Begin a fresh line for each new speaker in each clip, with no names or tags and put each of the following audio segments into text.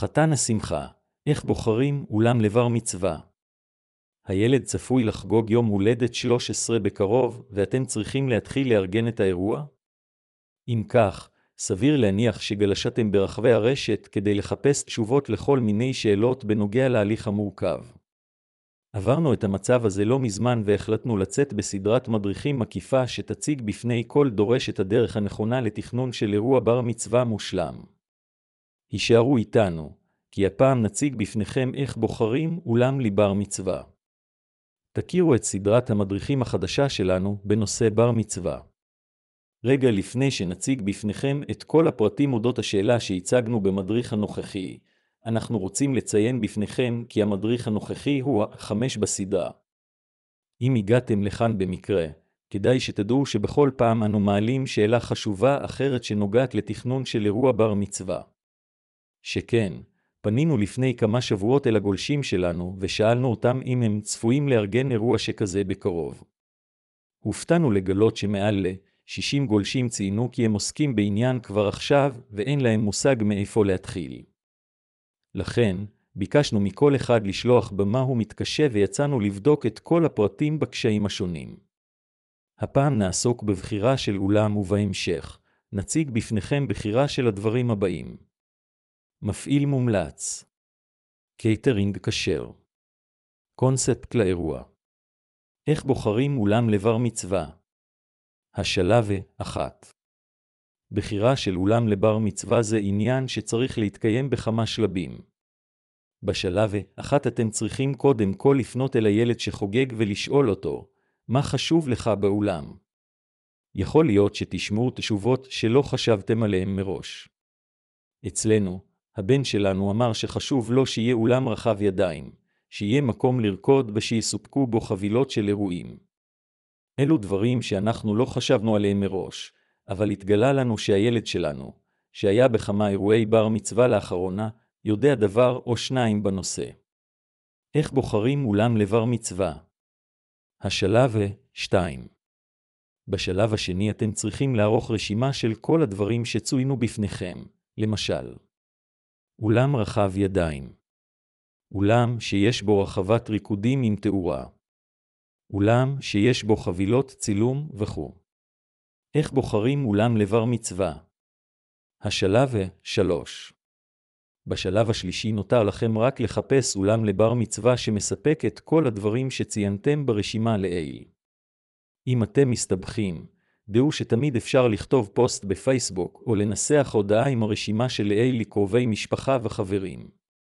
חתן השמחה, איך בוחרים אולם לבר מצווה? הילד צפוי לחגוג יום הולדת 13 בקרוב, ואתם צריכים להתחיל לארגן את האירוע? אם כך, סביר להניח שגלשתם ברחבי הרשת כדי לחפש תשובות לכל מיני שאלות בנוגע להליך המורכב. עברנו את המצב הזה לא מזמן והחלטנו לצאת בסדרת מדריכים מקיפה שתציג בפני כל דורש את הדרך הנכונה לתכנון של אירוע בר מצווה מושלם. הישארו איתנו, כי הפעם נציג בפניכם איך בוחרים אולם לבר מצווה. תכירו את סדרת המדריכים החדשה שלנו בנושא בר מצווה. רגע לפני שנציג בפניכם את כל הפרטים אודות השאלה שהצגנו במדריך הנוכחי, אנחנו רוצים לציין בפניכם כי המדריך הנוכחי הוא ה-5 בסדרה. אם הגעתם לכאן במקרה, כדאי שתדעו שבכל פעם אנו מעלים שאלה חשובה אחרת שנוגעת לתכנון של אירוע בר מצווה. שכן, פנינו לפני כמה שבועות אל הגולשים שלנו ושאלנו אותם אם הם צפויים לארגן אירוע שכזה בקרוב. הופתענו לגלות שמעל ל-60 גולשים ציינו כי הם עוסקים בעניין כבר עכשיו ואין להם מושג מאיפה להתחיל. לכן, ביקשנו מכל אחד לשלוח במה הוא מתקשה ויצאנו לבדוק את כל הפרטים בקשיים השונים. הפעם נעסוק בבחירה של אולם ובהמשך, נציג בפניכם בחירה של הדברים הבאים. מפעיל מומלץ. קייטרינג כשר. קונספט לאירוע. איך בוחרים אולם לבר מצווה? השלב 1. בחירה של אולם לבר מצווה זה עניין שצריך להתקיים בכמה שלבים. בשלב 1 אתם צריכים קודם כל לפנות אל הילד שחוגג ולשאול אותו, מה חשוב לך באולם? יכול להיות שתשמעו תשובות שלא חשבתם עליהם מראש. אצלנו, הבן שלנו אמר שחשוב לו שיהיה אולם רחב ידיים, שיהיה מקום לרקוד ושיסופקו בו חבילות של אירועים. אלו דברים שאנחנו לא חשבנו עליהם מראש, אבל התגלה לנו שהילד שלנו, שהיה בכמה אירועי בר מצווה לאחרונה, יודע דבר או שניים בנושא. איך בוחרים אולם לבר מצווה? השלב 2. בשלב השני אתם צריכים לערוך רשימה של כל הדברים שצוינו בפניכם, למשל, אולם רחב ידיים. אולם שיש בו רחבת ריקודים עם תאורה. אולם שיש בו חבילות צילום וכו'. איך בוחרים אולם לבר מצווה? השלב 3. בשלב השלישי נותר לכם רק לחפש אולם לבר מצווה שמספק את כל הדברים שציינתם ברשימה לעיל. אם אתם מסתבכים, דעו שתמיד אפשר לכתוב פוסט בפייסבוק או לנסח הודעה עם הרשימה של לעיל לקרובי משפחה וחברים.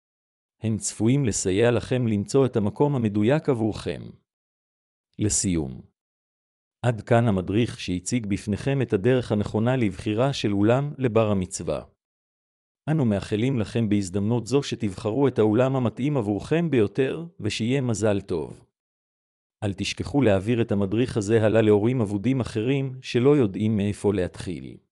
הם צפויים לסייע לכם למצוא את המקום המדויק עבורכם. לסיום. עד כאן המדריך שהציג בפניכם את הדרך הנכונה לבחירה של אולם לבר המצווה. אנו מאחלים לכם בהזדמנות זו שתבחרו את האולם המתאים עבורכם ביותר ושיהיה מזל טוב. אל תשכחו להעביר את המדריך הזה הלאה להורים עבודים אחרים שלא יודעים מאיפה להתחיל.